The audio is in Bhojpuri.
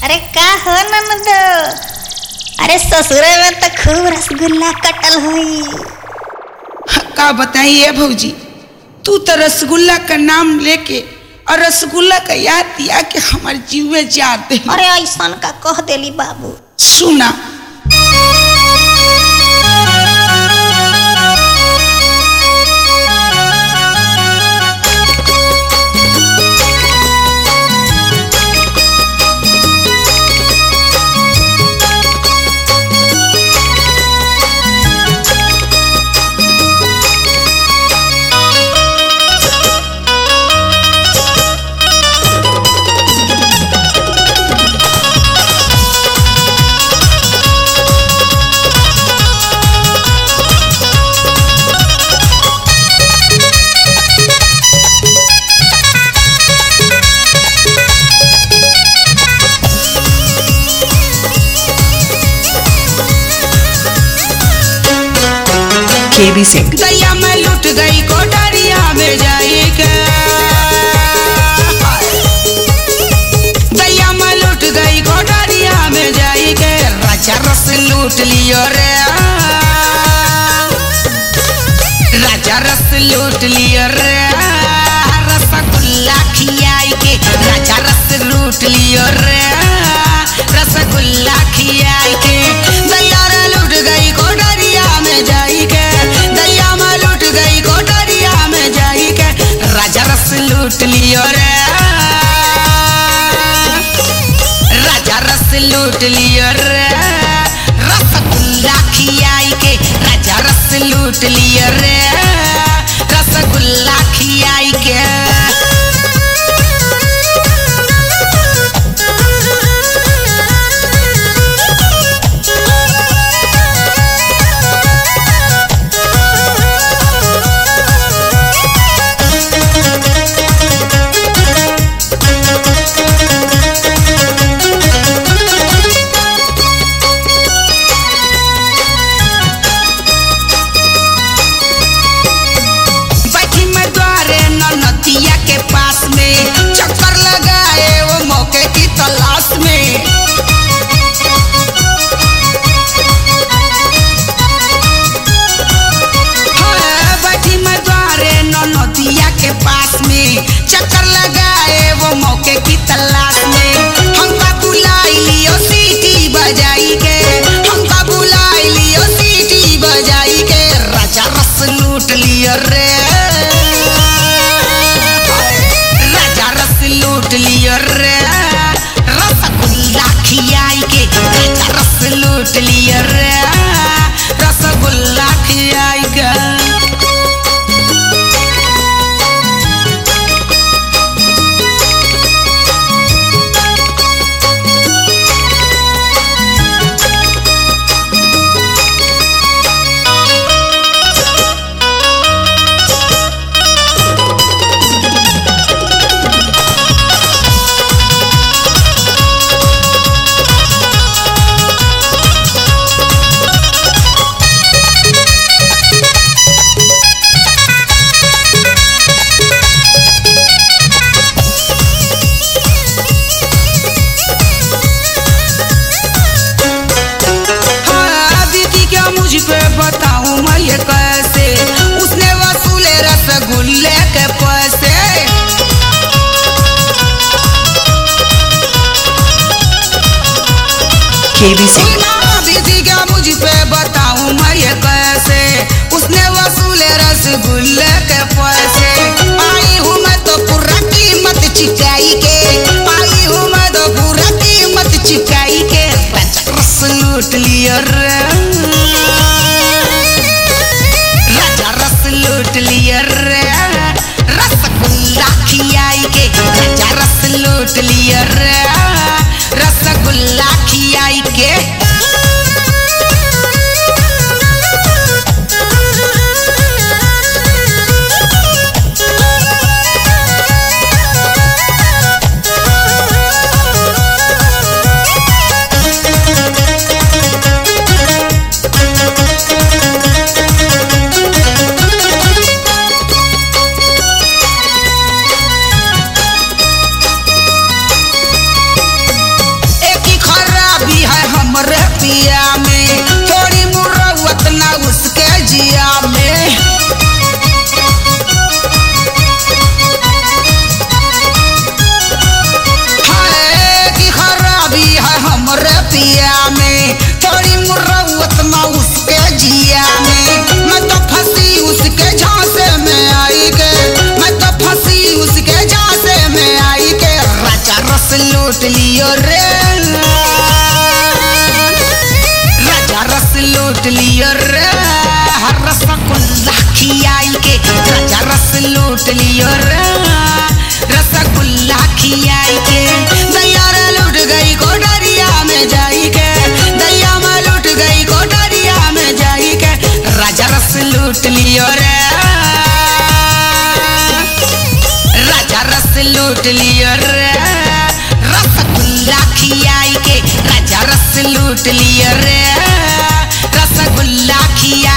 अरे का हो ननद, अरे ससुर में तो खूब रसगुल्ला कटल हुई। का बताइए भौजी, तू तो रसगुल्ला का नाम लेके और रसगुल्ला का याद दिया कि हमारे जीव में जाते हैं। अरे ऐसा का कह देली बाबू। सुना KB सिंह। दैया मैं लुट गई कोठरिया में जाई के, दैया मैं लुट गई कोठरिया में जाई के, राजा रस लूट लियो रे, राजा रस लूट लियो रे, रसगुल्ला खियाई के राजा रस लूट लियो रे, रसगुल्ला खियाई के, दैया रे लुट गई कोठरिया में जाई के, दैया में लूट गई कोठरिया में जाई के, राजा रस लूट लियो रे, राजा रस लूट लियो रे, रसगुल्ला खियाई के राजा रस लूट लियो रे, रसगुल्ला खियाई के। चक्कर लगाए वो मौके की तलाश में, बैठी मैं द्वारे नदिया के पास में, चक्कर लगाए वो मौके की तलाश में, हमका बुलाई लियो सीटी बजाई के, हमका बुलाई लियो सीटी बजाई के, राजा रस लूट लियो रे, लूट लियो रे, रसगुल्ला खियाई के राजा रस लूट लियो रे, रसगुल्ला खियाई के। मुझ पे बताऊं मैं ये कैसे, उसने वसूले रसगुल्ले के पैसे, KB सिंह। दीदी क्या मुझ पे बताऊं मैं ये कैसे, उसने वसूले रसगुल्ले के पैसे, आई हूँ मैं तो पूरा कीमत चुकाई के, आई हूँ मैं तो पूरा कीमत चुकाई के, राजा रस लूट लियो रे, लूट लियो रे, रसगुल्ला खियाई के राजा रस लूट लियो रे, रसगुल्ला खियाई के। रतिया में थोड़ी मुरौत ना उसके जिया में। मैं तो फंसी उसके झांसे में आई के, मैं तो फंसी उसके झांसे में आई के। राजा रस लूट लियो रे, राजा रस लूट लियो रे, रसगुल्ला खियाई के। राजा रस लूट लियो रे, रसगुल्ला खियाई के। दैया रे लूट गई कोठरिया में जाई के, दैया में लूट गई कोठरिया में जाई के। राजा रस लूट लियो रे, राजा रस लूट लियो रे, रसगुल्ला खियाई के। राजा रस लूट लियो रे, रसगुल्ला खिया